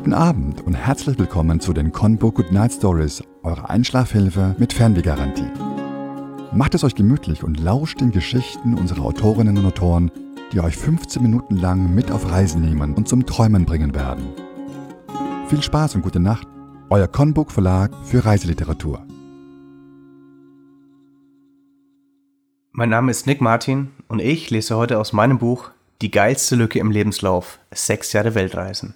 Guten Abend und herzlich willkommen zu den Conbook Good Night Stories, eurer Einschlafhilfe mit Fernwehgarantie. Macht es euch gemütlich und lauscht den Geschichten unserer Autorinnen und Autoren, die euch 15 Minuten lang mit auf Reisen nehmen und zum Träumen bringen werden. Viel Spaß und gute Nacht, euer Conbook Verlag für Reiseliteratur. Mein Name ist Nick Martin und ich lese heute aus meinem Buch Die geilste Lücke im Lebenslauf, 6 Jahre Weltreisen.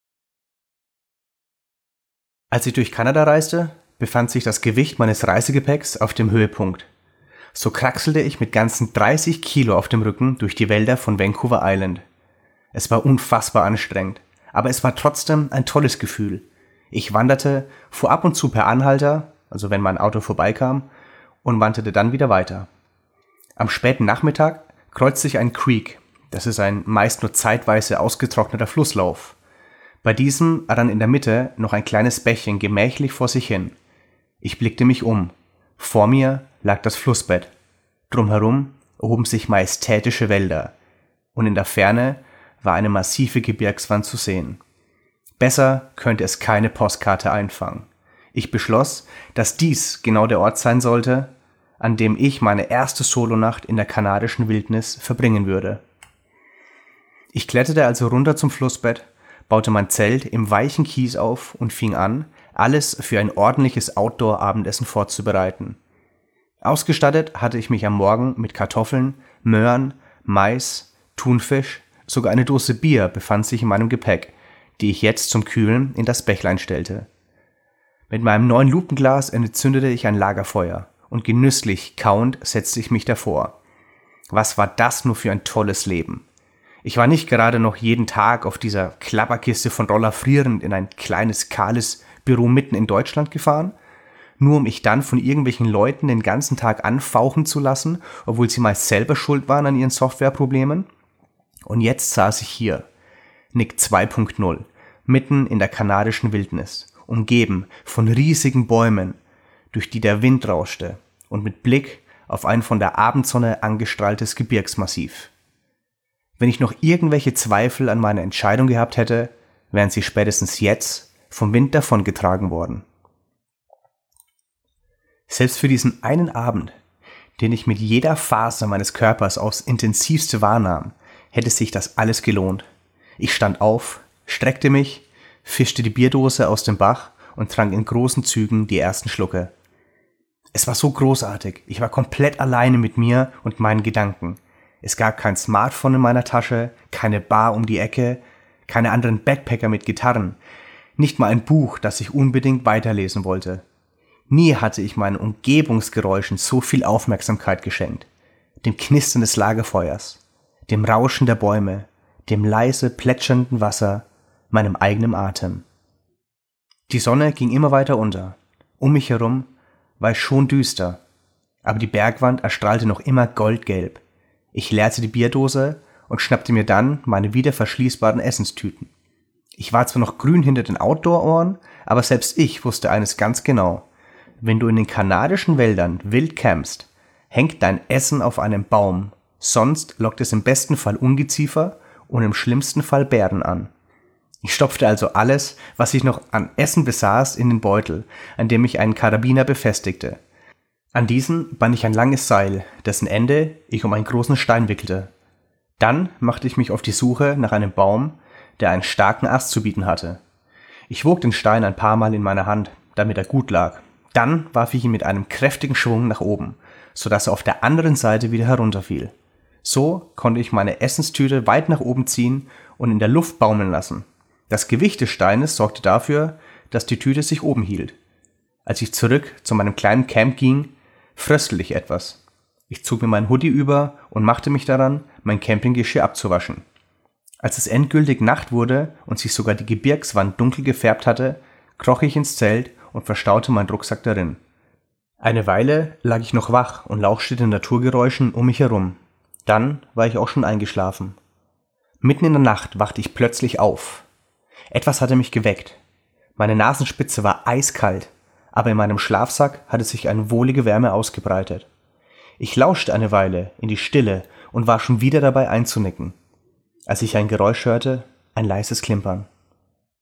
Als ich durch Kanada reiste, befand sich das Gewicht meines Reisegepäcks auf dem Höhepunkt. So kraxelte ich mit ganzen 30 Kilo auf dem Rücken durch die Wälder von Vancouver Island. Es war unfassbar anstrengend, aber es war trotzdem ein tolles Gefühl. Ich wanderte, fuhr ab und zu per Anhalter, also wenn mein Auto vorbeikam, und wanderte dann wieder weiter. Am späten Nachmittag kreuzte ich einen Creek, das ist ein meist nur zeitweise ausgetrockneter Flusslauf. Bei diesem rann in der Mitte noch ein kleines Bächchen gemächlich vor sich hin. Ich blickte mich um. Vor mir lag das Flussbett. Drumherum erhoben sich majestätische Wälder. Und in der Ferne war eine massive Gebirgswand zu sehen. Besser könnte es keine Postkarte einfangen. Ich beschloss, dass dies genau der Ort sein sollte, an dem ich meine erste Solonacht in der kanadischen Wildnis verbringen würde. Ich kletterte also runter zum Flussbett, baute mein Zelt im weichen Kies auf und fing an, alles für ein ordentliches Outdoor-Abendessen vorzubereiten. Ausgestattet hatte ich mich am Morgen mit Kartoffeln, Möhren, Mais, Thunfisch, sogar eine Dose Bier befand sich in meinem Gepäck, die ich jetzt zum Kühlen in das Bächlein stellte. Mit meinem neuen Lupenglas entzündete ich ein Lagerfeuer und genüsslich kauend setzte ich mich davor. Was war das nur für ein tolles Leben? Ich war nicht gerade noch jeden Tag auf dieser Klapperkiste von Roller frierend in ein kleines, kahles Büro mitten in Deutschland gefahren, nur um mich dann von irgendwelchen Leuten den ganzen Tag anfauchen zu lassen, obwohl sie meist selber schuld waren an ihren Softwareproblemen. Und jetzt saß ich hier, Nick 2.0, mitten in der kanadischen Wildnis, umgeben von riesigen Bäumen, durch die der Wind rauschte und mit Blick auf ein von der Abendsonne angestrahltes Gebirgsmassiv. Wenn ich noch irgendwelche Zweifel an meiner Entscheidung gehabt hätte, wären sie spätestens jetzt vom Wind davongetragen worden. Selbst für diesen einen Abend, den ich mit jeder Faser meines Körpers aufs intensivste wahrnahm, hätte sich das alles gelohnt. Ich stand auf, streckte mich, fischte die Bierdose aus dem Bach und trank in großen Zügen die ersten Schlucke. Es war so großartig, ich war komplett alleine mit mir und meinen Gedanken. Es gab kein Smartphone in meiner Tasche, keine Bar um die Ecke, keine anderen Backpacker mit Gitarren, nicht mal ein Buch, das ich unbedingt weiterlesen wollte. Nie hatte ich meinen Umgebungsgeräuschen so viel Aufmerksamkeit geschenkt. Dem Knistern des Lagerfeuers, dem Rauschen der Bäume, dem leise plätschernden Wasser, meinem eigenen Atem. Die Sonne ging immer weiter unter. Um mich herum war es schon düster, aber die Bergwand erstrahlte noch immer goldgelb. Ich leerte die Bierdose und schnappte mir dann meine wieder verschließbaren Essenstüten. Ich war zwar noch grün hinter den Outdoor-Ohren, aber selbst ich wusste eines ganz genau. Wenn du in den kanadischen Wäldern wild campst, hängt dein Essen auf einem Baum, sonst lockt es im besten Fall Ungeziefer und im schlimmsten Fall Bären an. Ich stopfte also alles, was ich noch an Essen besaß, in den Beutel, an dem ich einen Karabiner befestigte. An diesen band ich ein langes Seil, dessen Ende ich um einen großen Stein wickelte. Dann machte ich mich auf die Suche nach einem Baum, der einen starken Ast zu bieten hatte. Ich wog den Stein ein paar Mal in meiner Hand, damit er gut lag. Dann warf ich ihn mit einem kräftigen Schwung nach oben, sodass er auf der anderen Seite wieder herunterfiel. So konnte ich meine Essenstüte weit nach oben ziehen und in der Luft baumeln lassen. Das Gewicht des Steines sorgte dafür, dass die Tüte sich oben hielt. Als ich zurück zu meinem kleinen Camp ging, fröstelte ich etwas. Ich zog mir meinen Hoodie über und machte mich daran, mein Campinggeschirr abzuwaschen. Als es endgültig Nacht wurde und sich sogar die Gebirgswand dunkel gefärbt hatte, kroch ich ins Zelt und verstaute meinen Rucksack darin. Eine Weile lag ich noch wach und lauschte den Naturgeräuschen um mich herum. Dann war ich auch schon eingeschlafen. Mitten in der Nacht wachte ich plötzlich auf. Etwas hatte mich geweckt. Meine Nasenspitze war eiskalt, aber in meinem Schlafsack hatte sich eine wohlige Wärme ausgebreitet. Ich lauschte eine Weile in die Stille und war schon wieder dabei einzunicken, als ich ein Geräusch hörte, ein leises Klimpern.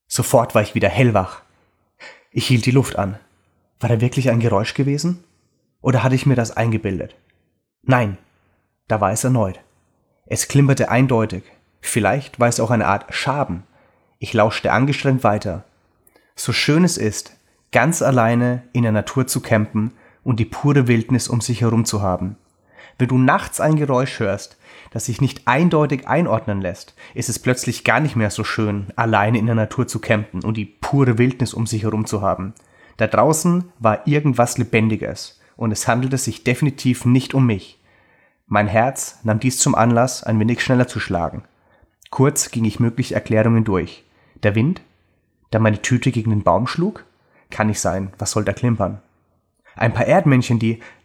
Sofort war ich wieder hellwach. Ich hielt die Luft an. War da wirklich ein Geräusch gewesen? Oder hatte ich mir das eingebildet? Nein, da war es erneut. Es klimperte eindeutig. Vielleicht war es auch eine Art Schaben. Ich lauschte angestrengt weiter. So schön es ist, ganz alleine in der Natur zu campen und die pure Wildnis um sich herum zu haben. Wenn du nachts ein Geräusch hörst, das sich nicht eindeutig einordnen lässt, ist es plötzlich gar nicht mehr so schön, alleine in der Natur zu campen und die pure Wildnis um sich herum zu haben. Da draußen war irgendwas Lebendiges und es handelte sich definitiv nicht um mich. Mein Herz nahm dies zum Anlass, ein wenig schneller zu schlagen. Kurz ging ich mögliche Erklärungen durch. Der Wind? Der meine Tüte gegen den Baum schlug? Kann nicht sein, was soll da klimpern? Ein paar Erdmännchen,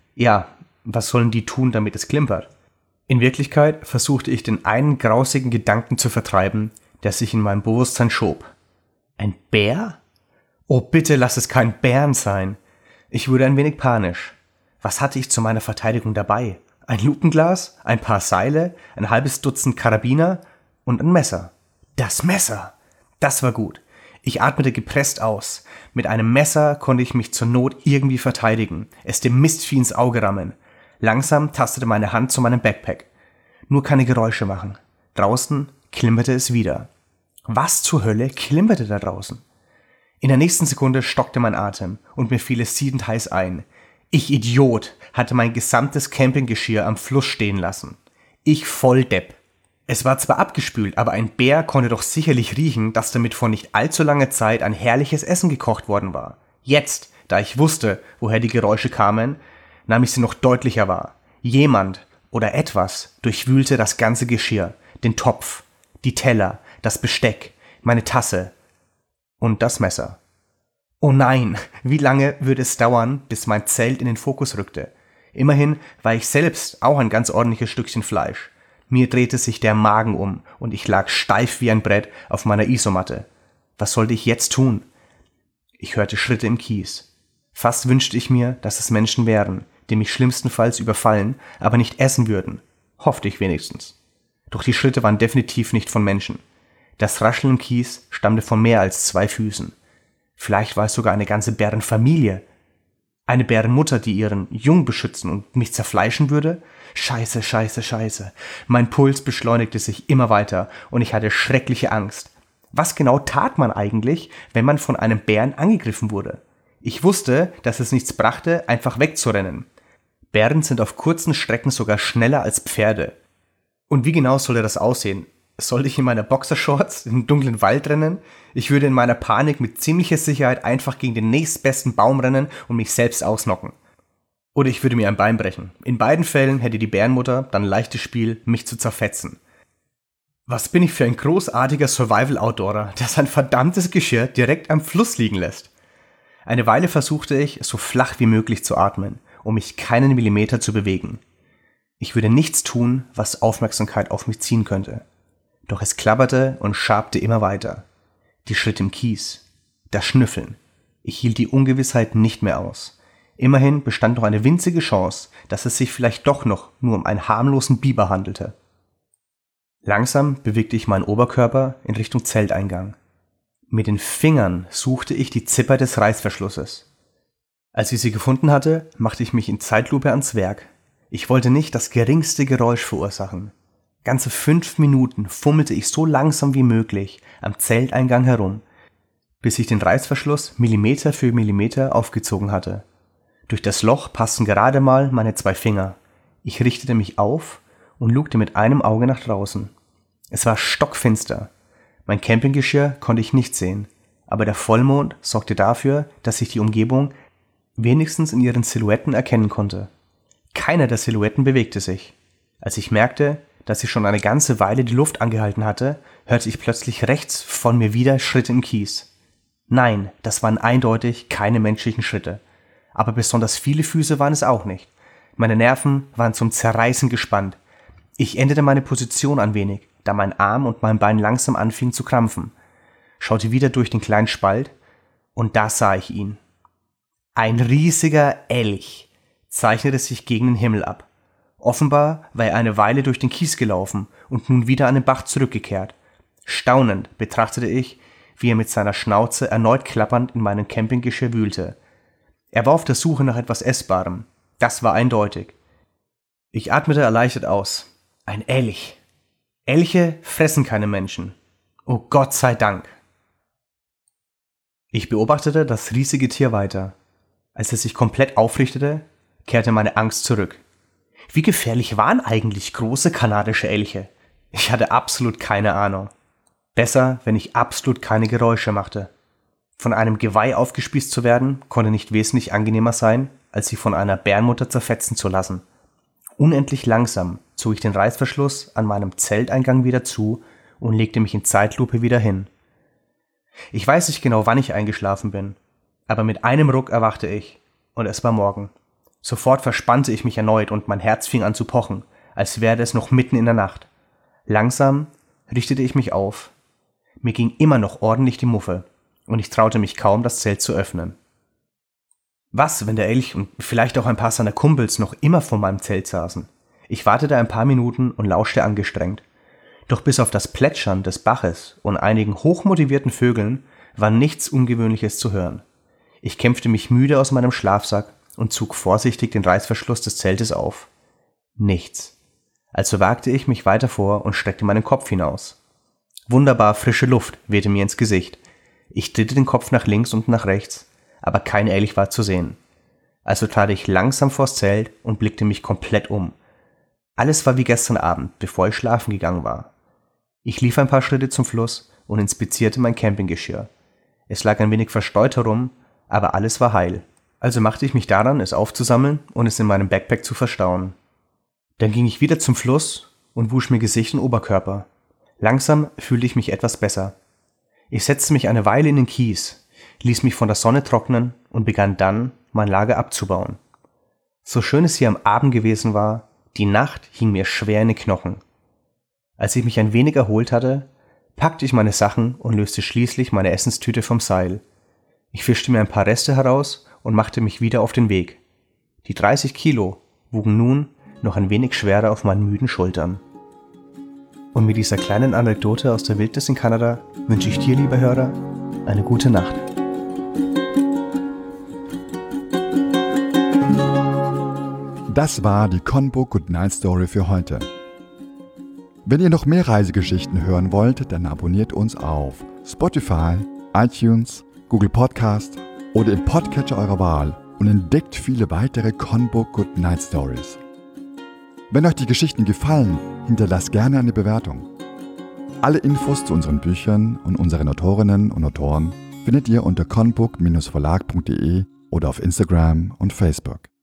was sollen die tun, damit es klimpert? In Wirklichkeit versuchte ich den einen grausigen Gedanken zu vertreiben, der sich in meinem Bewusstsein schob. Ein Bär? Oh, bitte lass es kein Bären sein. Ich wurde ein wenig panisch. Was hatte ich zu meiner Verteidigung dabei? Ein Lupenglas, ein paar Seile, ein halbes Dutzend Karabiner und ein Messer. Das Messer! Das war gut. Ich atmete gepresst aus. Mit einem Messer konnte ich mich zur Not irgendwie verteidigen, es dem Mistvieh ins Auge rammen. Langsam tastete meine Hand zu meinem Backpack. Nur keine Geräusche machen. Draußen klimperte es wieder. Was zur Hölle klimperte da draußen? In der nächsten Sekunde stockte mein Atem und mir fiel es siedend heiß ein. Ich Idiot hatte mein gesamtes Campinggeschirr am Fluss stehen lassen. Ich Volldepp. Es war zwar abgespült, aber ein Bär konnte doch sicherlich riechen, dass damit vor nicht allzu langer Zeit ein herrliches Essen gekocht worden war. Jetzt, da ich wusste, woher die Geräusche kamen, nahm ich sie noch deutlicher wahr. Jemand oder etwas durchwühlte das ganze Geschirr, den Topf, die Teller, das Besteck, meine Tasse und das Messer. Oh nein, wie lange würde es dauern, bis mein Zelt in den Fokus rückte? Immerhin war ich selbst auch ein ganz ordentliches Stückchen Fleisch. Mir drehte sich der Magen um und ich lag steif wie ein Brett auf meiner Isomatte. Was sollte ich jetzt tun? Ich hörte Schritte im Kies. Fast wünschte ich mir, dass es Menschen wären, die mich schlimmstenfalls überfallen, aber nicht essen würden. Hoffte ich wenigstens. Doch die Schritte waren definitiv nicht von Menschen. Das Rascheln im Kies stammte von mehr als 2 Füßen. Vielleicht war es sogar eine ganze Bärenfamilie. Eine Bärenmutter, die ihren Jungen beschützen und mich zerfleischen würde? Scheiße, scheiße, scheiße. Mein Puls beschleunigte sich immer weiter und ich hatte schreckliche Angst. Was genau tat man eigentlich, wenn man von einem Bären angegriffen wurde? Ich wusste, dass es nichts brachte, einfach wegzurennen. Bären sind auf kurzen Strecken sogar schneller als Pferde. Und wie genau sollte das aussehen? Sollte ich in meiner Boxershorts im dunklen Wald rennen? Ich würde in meiner Panik mit ziemlicher Sicherheit einfach gegen den nächstbesten Baum rennen und mich selbst ausnocken. Oder ich würde mir ein Bein brechen. In beiden Fällen hätte die Bärenmutter dann leichtes Spiel, mich zu zerfetzen. Was bin ich für ein großartiger Survival-Outdoorer, der sein verdammtes Geschirr direkt am Fluss liegen lässt? Eine Weile versuchte ich, so flach wie möglich zu atmen, um mich keinen Millimeter zu bewegen. Ich würde nichts tun, was Aufmerksamkeit auf mich ziehen könnte. Doch es klapperte und schabte immer weiter. Die Schritte im Kies, das Schnüffeln. Ich hielt die Ungewissheit nicht mehr aus. Immerhin bestand noch eine winzige Chance, dass es sich vielleicht doch noch nur um einen harmlosen Biber handelte. Langsam bewegte ich meinen Oberkörper in Richtung Zelteingang. Mit den Fingern suchte ich die Zipper des Reißverschlusses. Als ich sie gefunden hatte, machte ich mich in Zeitlupe ans Werk. Ich wollte nicht das geringste Geräusch verursachen. Ganze 5 Minuten fummelte ich so langsam wie möglich am Zelteingang herum, bis ich den Reißverschluss Millimeter für Millimeter aufgezogen hatte. Durch das Loch passten gerade mal meine 2 Finger. Ich richtete mich auf und lugte mit einem Auge nach draußen. Es war stockfinster. Mein Campinggeschirr konnte ich nicht sehen, aber der Vollmond sorgte dafür, dass ich die Umgebung wenigstens in ihren Silhouetten erkennen konnte. Keiner der Silhouetten bewegte sich. Als ich merkte, dass ich schon eine ganze Weile die Luft angehalten hatte, hörte ich plötzlich rechts von mir wieder Schritte im Kies. Nein, das waren eindeutig keine menschlichen Schritte. Aber besonders viele Füße waren es auch nicht. Meine Nerven waren zum Zerreißen gespannt. Ich änderte meine Position ein wenig, da mein Arm und mein Bein langsam anfingen zu krampfen. Schaute wieder durch den kleinen Spalt und da sah ich ihn. Ein riesiger Elch zeichnete sich gegen den Himmel ab. Offenbar war er eine Weile durch den Kies gelaufen und nun wieder an den Bach zurückgekehrt. Staunend betrachtete ich, wie er mit seiner Schnauze erneut klappernd in meinem Campinggeschirr wühlte. Er war auf der Suche nach etwas Essbarem. Das war eindeutig. Ich atmete erleichtert aus. Ein Elch. Elche fressen keine Menschen. Oh Gott sei Dank. Ich beobachtete das riesige Tier weiter. Als es sich komplett aufrichtete, kehrte meine Angst zurück. Wie gefährlich waren eigentlich große kanadische Elche? Ich hatte absolut keine Ahnung. Besser, wenn ich absolut keine Geräusche machte. Von einem Geweih aufgespießt zu werden, konnte nicht wesentlich angenehmer sein, als sich von einer Bärenmutter zerfetzen zu lassen. Unendlich langsam zog ich den Reißverschluss an meinem Zelteingang wieder zu und legte mich in Zeitlupe wieder hin. Ich weiß nicht genau, wann ich eingeschlafen bin, aber mit einem Ruck erwachte ich und es war Morgen. Sofort verspannte ich mich erneut und mein Herz fing an zu pochen, als wäre es noch mitten in der Nacht. Langsam richtete ich mich auf. Mir ging immer noch ordentlich die Muffe und ich traute mich kaum, das Zelt zu öffnen. Was, wenn der Elch und vielleicht auch ein paar seiner Kumpels noch immer vor meinem Zelt saßen? Ich wartete ein paar Minuten und lauschte angestrengt. Doch bis auf das Plätschern des Baches und einigen hochmotivierten Vögeln war nichts Ungewöhnliches zu hören. Ich kämpfte mich müde aus meinem Schlafsack und zog vorsichtig den Reißverschluss des Zeltes auf. Nichts. Also wagte ich mich weiter vor und streckte meinen Kopf hinaus. Wunderbar frische Luft wehte mir ins Gesicht. Ich drehte den Kopf nach links und nach rechts, aber kein Elch war zu sehen. Also trat ich langsam vors Zelt und blickte mich komplett um. Alles war wie gestern Abend, bevor ich schlafen gegangen war. Ich lief ein paar Schritte zum Fluss und inspizierte mein Campinggeschirr. Es lag ein wenig verstreut herum, aber alles war heil. Also machte ich mich daran, es aufzusammeln und es in meinem Backpack zu verstauen. Dann ging ich wieder zum Fluss und wusch mir Gesicht und Oberkörper. Langsam fühlte ich mich etwas besser. Ich setzte mich eine Weile in den Kies, ließ mich von der Sonne trocknen und begann dann, mein Lager abzubauen. So schön es hier am Abend gewesen war, die Nacht hing mir schwer in den Knochen. Als ich mich ein wenig erholt hatte, packte ich meine Sachen und löste schließlich meine Essenstüte vom Seil. Ich fischte mir ein paar Reste heraus und machte mich wieder auf den Weg. Die 30 Kilo wogen nun noch ein wenig schwerer auf meinen müden Schultern. Und mit dieser kleinen Anekdote aus der Wildnis in Kanada wünsche ich dir, lieber Hörer, eine gute Nacht. Das war die Conbo Good Night Story für heute. Wenn ihr noch mehr Reisegeschichten hören wollt, dann abonniert uns auf Spotify, iTunes, Google Podcast oder im Podcatcher eurer Wahl und entdeckt viele weitere Conbo Good Night Stories. Wenn euch die Geschichten gefallen, hinterlasst gerne eine Bewertung. Alle Infos zu unseren Büchern und unseren Autorinnen und Autoren findet ihr unter conbook-verlag.de oder auf Instagram und Facebook.